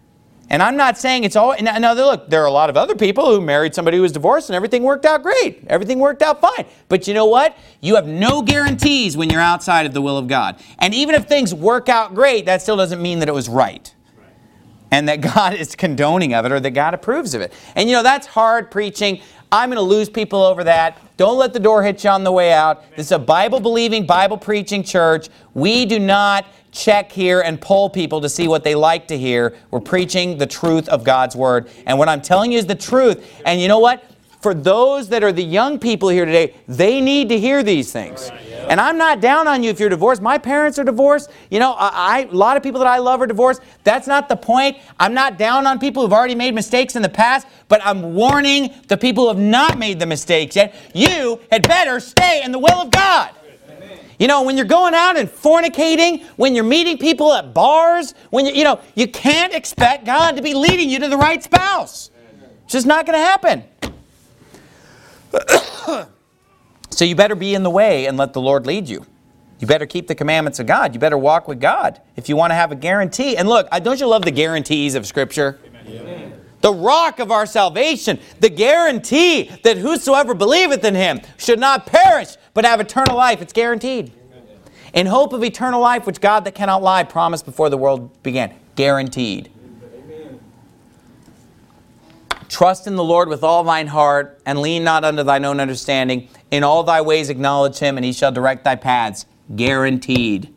And I'm not saying it's all, now look, there are a lot of other people who married somebody who was divorced and everything worked out great. Everything worked out fine. But you know what? You have no guarantees when you're outside of the will of God. And even if things work out great, that still doesn't mean that it was right. And that God is condoning of it or that God approves of it. And you know, that's hard preaching. I'm going to lose people over that. Don't let the door hit you on the way out. This is a Bible-believing, Bible-preaching church. We do not check here and poll people to see what they like to hear. We're preaching the truth of God's Word. And what I'm telling you is the truth. And you know what? For those that are the young people here today, they need to hear these things. And I'm not down on you if you're divorced. My parents are divorced. You know, a lot of people that I love are divorced. That's not the point. I'm not down on people who've already made mistakes in the past, but I'm warning the people who have not made the mistakes yet. You had better stay in the will of God. You know, when you're going out and fornicating, when you're meeting people at bars, when you can't expect God to be leading you to the right spouse. It's just not going to happen. So you better be in the way and let the Lord lead you. You better keep the commandments of God. You better walk with God if you want to have a guarantee. And look, don't you love the guarantees of Scripture? Amen. The rock of our salvation, the guarantee that whosoever believeth in Him should not perish, but have eternal life. It's guaranteed. Amen. In hope of eternal life, which God that cannot lie promised before the world began. Guaranteed. Amen. Trust in the Lord with all thine heart, and lean not unto thine own understanding. In all thy ways acknowledge Him, and He shall direct thy paths. Guaranteed.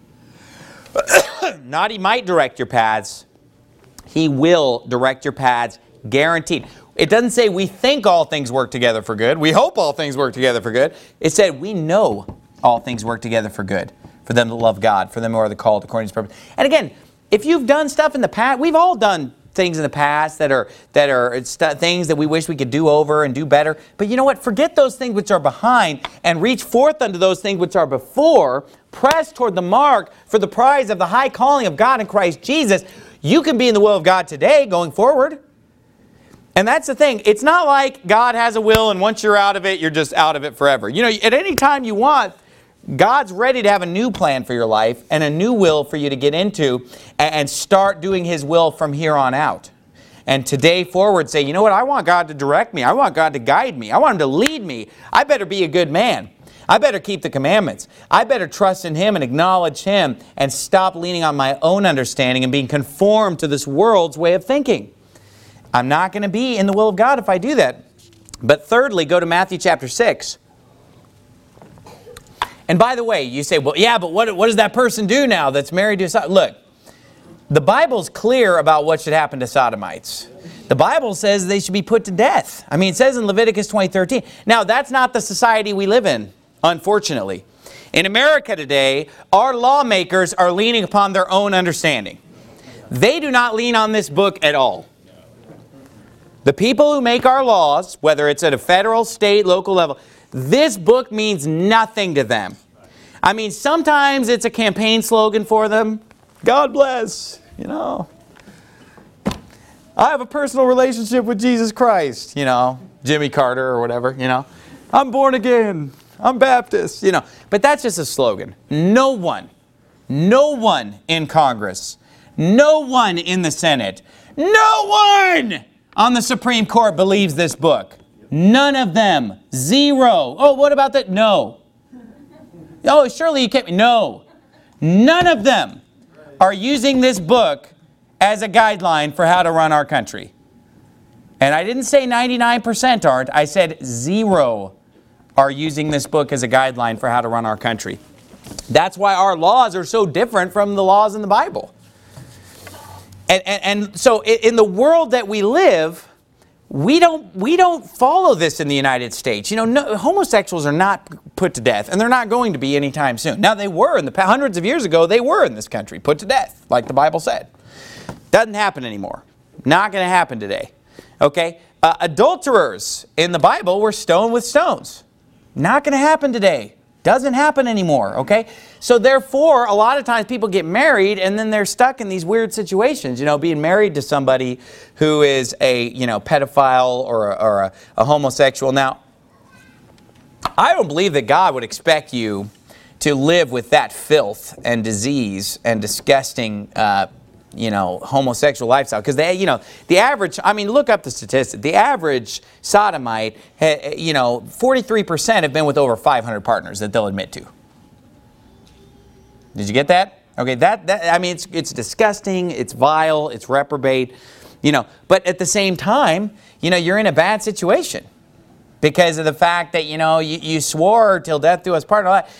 Not He might direct your paths. He will direct your paths. Guaranteed. It doesn't say we think all things work together for good. We hope all things work together for good. It said we know all things work together for good. For them that love God. For them who are the called according to His purpose. And again, if you've done stuff in the past, we've all done things in the past that are things that we wish we could do over and do better. But you know what? Forget those things which are behind and reach forth unto those things which are before. Press toward the mark for the prize of the high calling of God in Christ Jesus. You can be in the will of God today going forward. And that's the thing. It's not like God has a will and once you're out of it, you're just out of it forever. You know, at any time you want, God's ready to have a new plan for your life and a new will for you to get into and start doing His will from here on out. And today forward say, you know what, I want God to direct me. I want God to guide me. I want Him to lead me. I better be a good man. I better keep the commandments. I better trust in Him and acknowledge Him and stop leaning on my own understanding and being conformed to this world's way of thinking. I'm not going to be in the will of God if I do that. But thirdly, go to Matthew chapter 6. And by the way, you say, well, yeah, but what does that person do now that's married to Sodom? Look, the Bible's clear about what should happen to Sodomites. The Bible says they should be put to death. I mean, it says in Leviticus 20:13. Now, that's not the society we live in, unfortunately. In America today, our lawmakers are leaning upon their own understanding. They do not lean on this book at all. The people who make our laws, whether it's at a federal, state, local level, this book means nothing to them. I mean, sometimes it's a campaign slogan for them. God bless, you know. I have a personal relationship with Jesus Christ, you know. Jimmy Carter or whatever, you know. I'm born again. I'm Baptist, you know. But that's just a slogan. No one in Congress, no one in the Senate, no one on the Supreme Court believes this book. None of them. Zero. Oh, what about that? No. Oh, surely you can't. No. None of them are using this book as a guideline for how to run our country. And I didn't say 99% aren't. I said zero are using this book as a guideline for how to run our country. That's why our laws are so different from the laws in the Bible. And so in the world that we live, we don't follow this in the United States. You know, no, homosexuals are not put to death, and they're not going to be anytime soon. Now, they were hundreds of years ago, they were in this country, put to death, like the Bible said. Doesn't happen anymore. Not going to happen today. Okay? Adulterers in the Bible were stoned with stones. Not going to happen today. Doesn't happen anymore, okay? So therefore, a lot of times people get married and then they're stuck in these weird situations, you know, being married to somebody who is a, you know, pedophile or a homosexual. Now, I don't believe that God would expect you to live with that filth and disease and disgusting, homosexual lifestyle. Because the average, look up the statistic. The average sodomite, 43% have been with over 500 partners that they'll admit to. Did you get that? Okay, it's disgusting, it's vile, it's reprobate, But at the same time, you're in a bad situation because of the fact that, you swore till death do us part.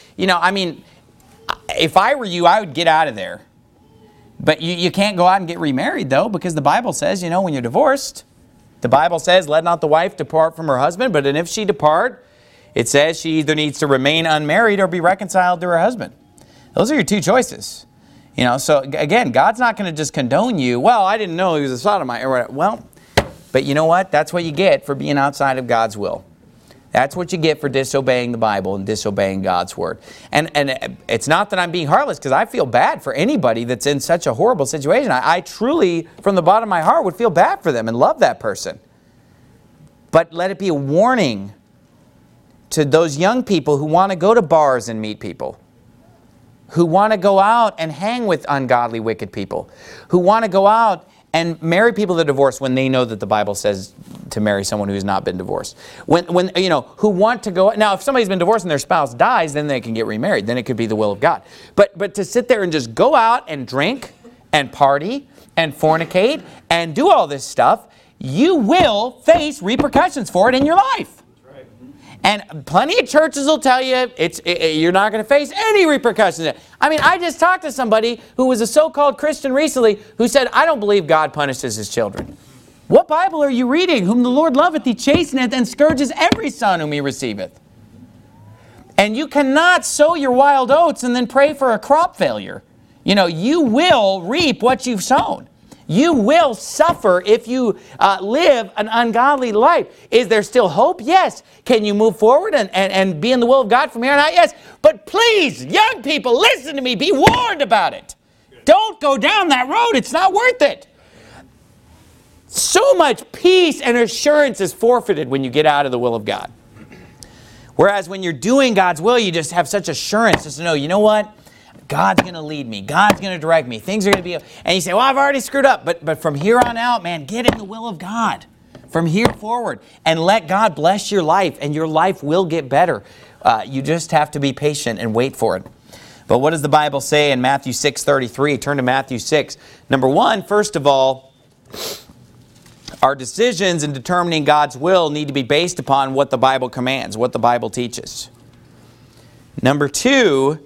If I were you, I would get out of there. But you can't go out and get remarried, though, because the Bible says, when you're divorced, the Bible says, let not the wife depart from her husband, but if she depart, it says she either needs to remain unmarried or be reconciled to her husband. Those are your two choices. So again, God's not going to just condone you. Well, I didn't know he was a sodomite or whatever. Well, but you know what? That's what you get for being outside of God's will. That's what you get for disobeying the Bible and disobeying God's Word. And it's not that I'm being heartless, because I feel bad for anybody that's in such a horrible situation. I truly, from the bottom of my heart, would feel bad for them and love that person. But let it be a warning to those young people who want to go to bars and meet people, who want to go out and hang with ungodly, wicked people, who want to go out and marry people that are divorced when they know that the Bible says to marry someone who's not been divorced. Who want to go... Now, if somebody's been divorced and their spouse dies, then they can get remarried. Then it could be the will of God. But to sit there and just go out and drink and party and fornicate and do all this stuff, you will face repercussions for it in your life. And plenty of churches will tell you you're not going to face any repercussions. I just talked to somebody who was a so-called Christian recently who said, I don't believe God punishes his children. What Bible are you reading? Whom the Lord loveth, he chasteneth and scourges every son whom he receiveth. And you cannot sow your wild oats and then pray for a crop failure. You will reap what you've sown. You will suffer if you live an ungodly life. Is there still hope? Yes. Can you move forward and be in the will of God from here on out? Yes. But please, young people, listen to me. Be warned about it. Don't go down that road. It's not worth it. So much peace and assurance is forfeited when you get out of the will of God. Whereas when you're doing God's will, you just have such assurance just to know, you know what? God's going to lead me. God's going to direct me. Things are going to be... And you say, well, I've already screwed up. But from here on out, man, get in the will of God. From here forward. And let God bless your life. And your life will get better. You just have to be patient and wait for it. But what does the Bible say in Matthew 6:33? Turn to Matthew 6. Number one, first of all, our decisions in determining God's will need to be based upon what the Bible commands, what the Bible teaches. Number two,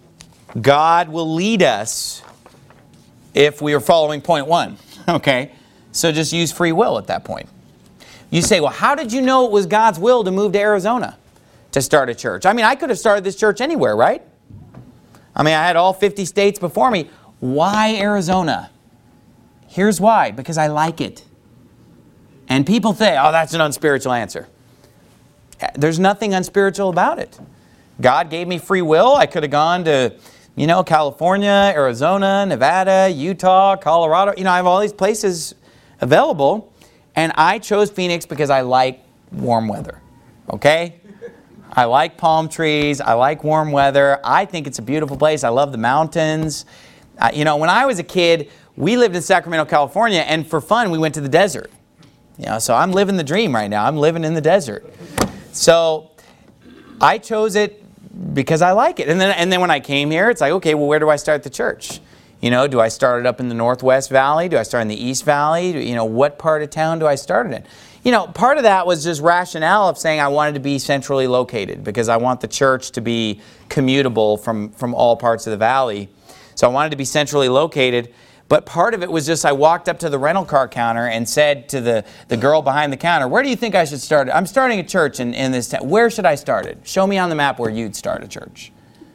God will lead us if we are following point one. Okay? So just use free will at that point. You say, well, how did you know it was God's will to move to Arizona to start a church? I could have started this church anywhere, right? I had all 50 states before me. Why Arizona? Here's why. Because I like it. And people say, oh, that's an unspiritual answer. There's nothing unspiritual about it. God gave me free will. I could have gone to, California, Arizona, Nevada, Utah, Colorado. I have all these places available. And I chose Phoenix because I like warm weather. Okay? I like palm trees. I like warm weather. I think it's a beautiful place. I love the mountains. When I was a kid, we lived in Sacramento, California. And for fun, we went to the desert. So I'm living the dream right now. I'm living in the desert. So I chose it because I like it. And then when I came here, it's like, okay, well, where do I start the church? Do I start it up in the Northwest Valley? Do I start in the East Valley? What part of town do I start it in? Part of that was just rationale of saying I wanted to be centrally located because I want the church to be commutable from all parts of the valley. So I wanted to be centrally located. But part of it was just I walked up to the rental car counter and said to the girl behind the counter, where do you think I should start it? I'm starting a church in this town. Where should I start it? Show me on the map where you'd start a church.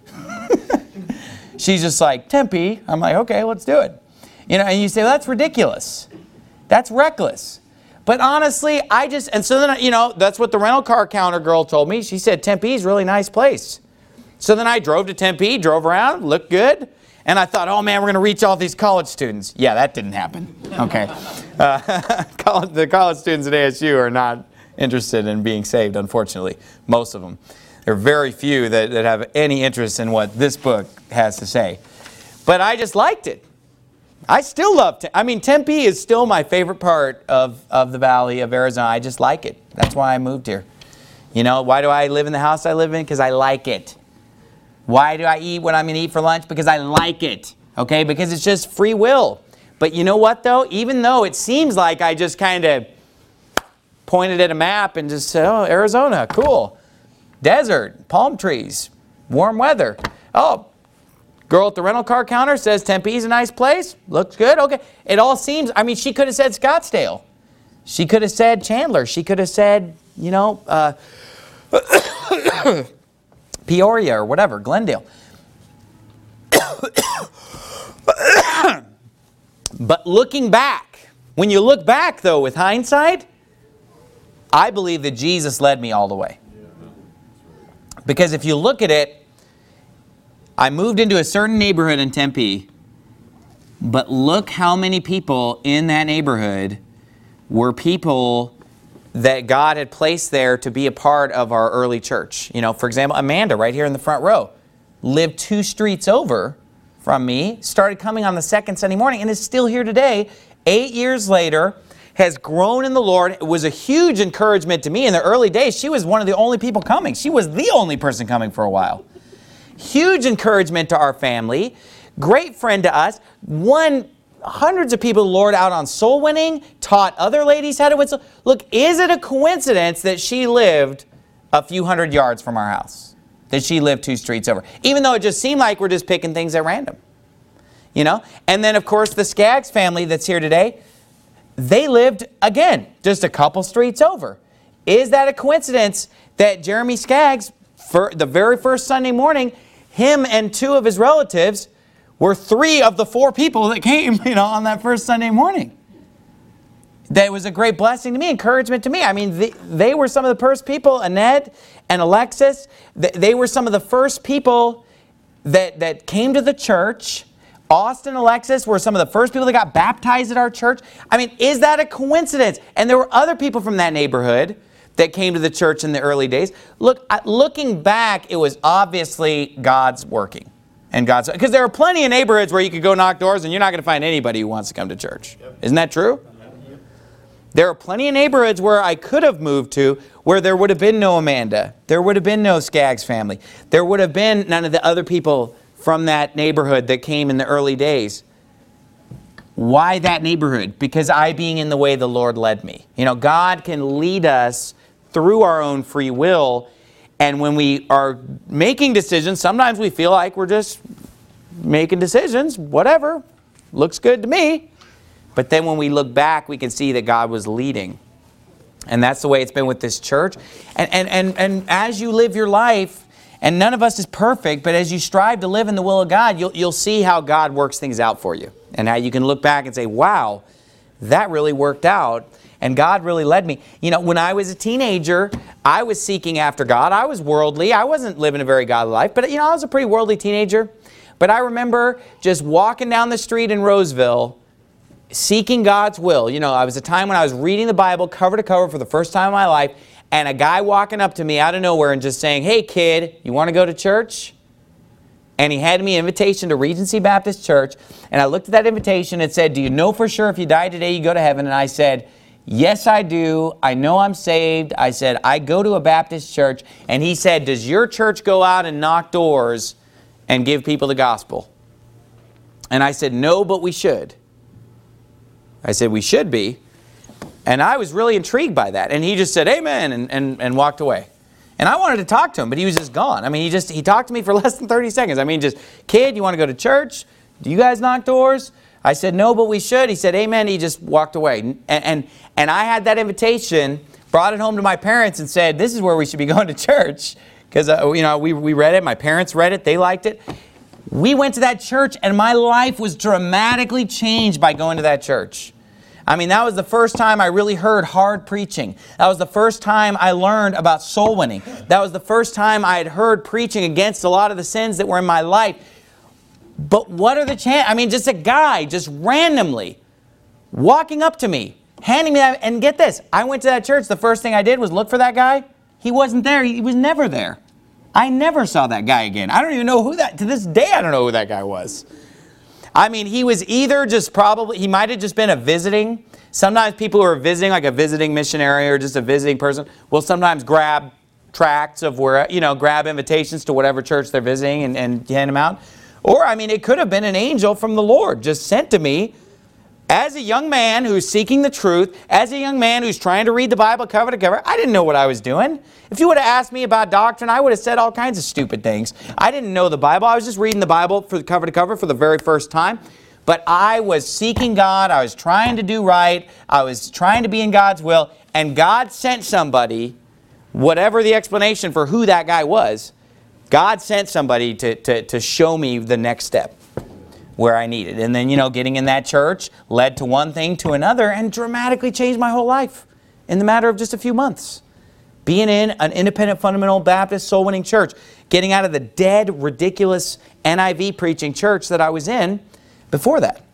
She's just like, Tempe. I'm like, okay, let's do it. And you say, well, that's ridiculous. That's reckless. But honestly, and so then, that's what the rental car counter girl told me. She said, Tempe's a really nice place. So then I drove to Tempe, drove around, looked good. And I thought, oh man, we're going to reach all these college students. Yeah, that didn't happen. Okay. The college students at ASU are not interested in being saved, unfortunately. Most of them. There are very few that have any interest in what this book has to say. But I just liked it. I still love Tempe is still my favorite part of the valley of Arizona. I just like it. That's why I moved here. You know, why do I live in the house I live in? Because I like it. Why do I eat what I'm going to eat for lunch? Because I like it. Okay? Because it's just free will. But you know what, though? Even though it seems like I just kind of pointed at a map and just said, oh, Arizona, cool. Desert, palm trees, warm weather. Oh, girl at the rental car counter says Tempe's a nice place. Looks good. Okay. It all seems, I mean, she could have said Scottsdale. She could have said Chandler. She could have said, you know, Peoria or whatever, Glendale. But looking back, when you look back, though, with hindsight, I believe that Jesus led me all the way. Because if you look at it, I moved into a certain neighborhood in Tempe, but look how many people in that neighborhood were people that God had placed there to be a part of our early church. You know, for example, Amanda, right here in the front row, lived 2 streets over from me, started coming on the second Sunday morning, and is still here today, 8 years later, has grown in the Lord. It was a huge encouragement to me. In the early days, she was one of the only people coming. She was the only person coming for a while. Huge encouragement to our family. Great friend to us. Won hundreds of people, the Lord, out on soul winning. Taught other ladies how to win. Look, is it a coincidence that she lived a few hundred yards from our house? That she lived 2 streets over? Even though it just seemed like we're just picking things at random. You know? And then, of course, the Skaggs family that's here today, they lived, again, just a couple streets over. Is that a coincidence that Jeremy Skaggs, for the very first Sunday morning, him and 2 of his relatives were 3 of the 4 people that came, you know, on that first Sunday morning? That was a great blessing to me, encouragement to me. I mean, they were some of the first people, Annette and Alexis, they were some of the first people that came to the church. Austin and Alexis were some of the first people that got baptized at our church. I mean, is that a coincidence? And there were other people from that neighborhood that came to the church in the early days. Look, looking back, it was obviously God's working. And God's, because there are plenty of neighborhoods where you could go knock doors and you're not going to find anybody who wants to come to church. Yep. Isn't that true? Yep. There are plenty of neighborhoods where I could have moved to where there would have been no Amanda. There would have been no Skaggs family. There would have been none of the other people from that neighborhood that came in the early days. Why that neighborhood? Because I being in the way the Lord led me. You know, God can lead us through our own free will. And when we are making decisions, sometimes we feel like we're just making decisions, whatever, looks good to me. But then when we look back, we can see that God was leading. And that's the way it's been with this church. And as you live your life, and none of us is perfect, but as you strive to live in the will of God, you'll see how God works things out for you. And how you can look back and say, wow, that really worked out. And God really led me. You know, when I was a teenager, I was seeking after God. I was worldly. I wasn't living a very godly life. But, you know, I was a pretty worldly teenager. But I remember just walking down the street in Roseville, seeking God's will. You know, I was a time when I was reading the Bible cover to cover for the first time in my life. And a guy walking up to me out of nowhere and just saying, hey, kid, you want to go to church? And he handed me an invitation to Regency Baptist Church. And I looked at that invitation and said, do you know for sure if you die today, you go to heaven? And I said, yes, I do. I know I'm saved. I said, I go to a Baptist church. And he said, does your church go out and knock doors and give people the gospel? And I said, no, but we should. I said, we should be. And I was really intrigued by that. And he just said, amen, and walked away. And I wanted to talk to him, but he was just gone. I mean, he talked to me for less than 30 seconds. I mean, just, kid, you want to go to church? Do you guys knock doors? I said, no, but we should. He said, amen. He just walked away. And I had that invitation, brought it home to my parents and said, this is where we should be going to church. Because, you know, we read it. My parents read it. They liked it. We went to that church, and my life was dramatically changed by going to that church. I mean, that was the first time I really heard hard preaching. That was the first time I learned about soul winning. That was the first time I had heard preaching against a lot of the sins that were in my life. But what are the chances? I mean, just a guy just randomly walking up to me, handing me that, and get this, I went to that church, the first thing I did was look for that guy. He wasn't there. He was never there. I never saw that guy again. I don't even know who that, to this day I don't know who that guy was. I mean, he was either just probably, he might have just been a visiting. Sometimes people who are visiting, like a visiting missionary or just a visiting person, will sometimes grab tracts of where, grab invitations to whatever church they're visiting and hand them out. Or, I mean, it could have been an angel from the Lord just sent to me as a young man who's seeking the truth, as a young man who's trying to read the Bible cover to cover. I didn't know what I was doing. If you would have asked me about doctrine, I would have said all kinds of stupid things. I didn't know the Bible. I was just reading the Bible for cover to cover for the very first time. But I was seeking God. I was trying to do right. I was trying to be in God's will. And God sent somebody, whatever the explanation for who that guy was, God sent somebody to show me the next step where I needed. And then, getting in that church led to one thing to another and dramatically changed my whole life in the matter of just a few months. Being in an independent fundamental Baptist soul-winning church, getting out of the dead, ridiculous NIV preaching church that I was in before that.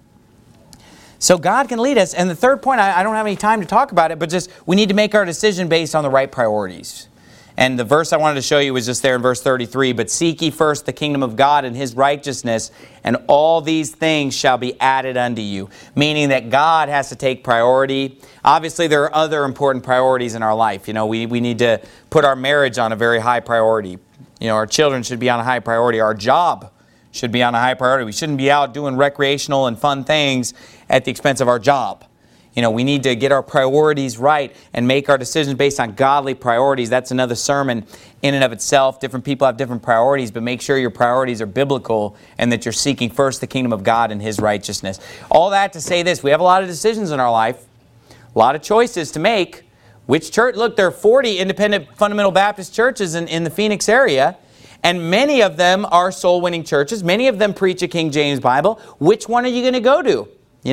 So God can lead us. And the third point, I don't have any time to talk about it, but just we need to make our decision based on the right priorities. And the verse I wanted to show you was just there in verse 33. But seek ye first the kingdom of God and His righteousness, and all these things shall be added unto you. Meaning that God has to take priority. Obviously, there are other important priorities in our life. We need to put our marriage on a very high priority. Our children should be on a high priority. Our job should be on a high priority. We shouldn't be out doing recreational and fun things at the expense of our job. We need to get our priorities right and make our decisions based on godly priorities. That's another sermon in and of itself. Different people have different priorities, but make sure your priorities are biblical and that you're seeking first the kingdom of God and His righteousness. All that to say this, we have a lot of decisions in our life, a lot of choices to make. Which church? Look, there are 40 independent fundamental Baptist churches in the Phoenix area, and many of them are soul-winning churches. Many of them preach a King James Bible. Which one are you going to go to?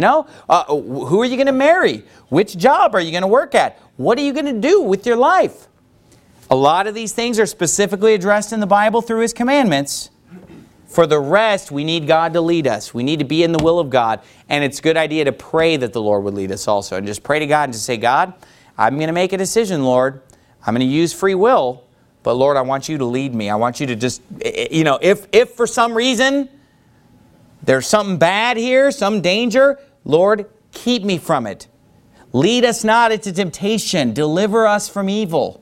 Who are you going to marry? Which job are you going to work at? What are you going to do with your life? A lot of these things are specifically addressed in the Bible through His commandments. For the rest, we need God to lead us. We need to be in the will of God. And it's a good idea to pray that the Lord would lead us also. And just pray to God and just say, God, I'm going to make a decision, Lord. I'm going to use free will. But Lord, I want you to lead me. I want you to just, if for some reason there's something bad here, some danger, Lord, keep me from it. Lead us not into temptation. Deliver us from evil.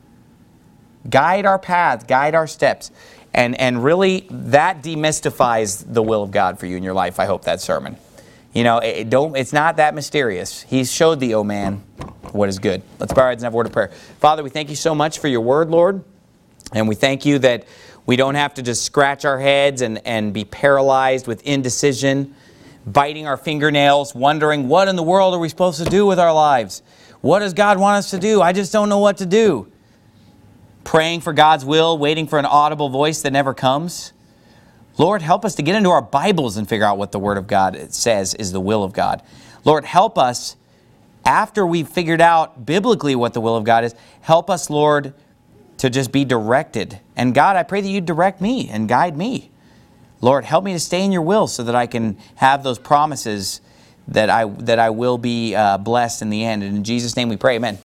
Guide our path, guide our steps. And really, that demystifies the will of God for you in your life, I hope, that sermon. It's not that mysterious. He showed thee, O man, what is good. Let's bow our heads and have a word of prayer. Father, we thank you so much for your word, Lord. And we thank you that we don't have to just scratch our heads and be paralyzed with indecision, biting our fingernails, wondering what in the world are we supposed to do with our lives? What does God want us to do? I just don't know what to do. Praying for God's will, waiting for an audible voice that never comes. Lord, help us to get into our Bibles and figure out what the Word of God says is the will of God. Lord, help us, after we've figured out biblically what the will of God is, help us, Lord, to just be directed. And God, I pray that you direct me and guide me. Lord, help me to stay in your will so that I can have those promises that I will be blessed in the end. And in Jesus' name we pray, amen.